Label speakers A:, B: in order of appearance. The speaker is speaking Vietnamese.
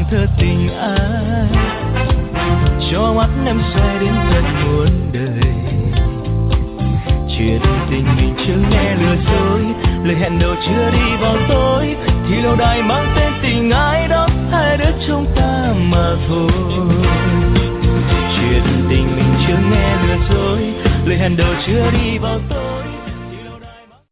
A: thơ tình ai, cho mắt em xoay đến tận muôn đời. Chuyện tình mình chưa nghe lừa dối, lời hẹn đầu chưa đi vào tối, thì lâu đài mang tên tình ai đó, hai đứa chúng ta mà thôi. Chuyện tình mình chưa nghe lừa dối, lời hẹn đầu chưa đi vào tối.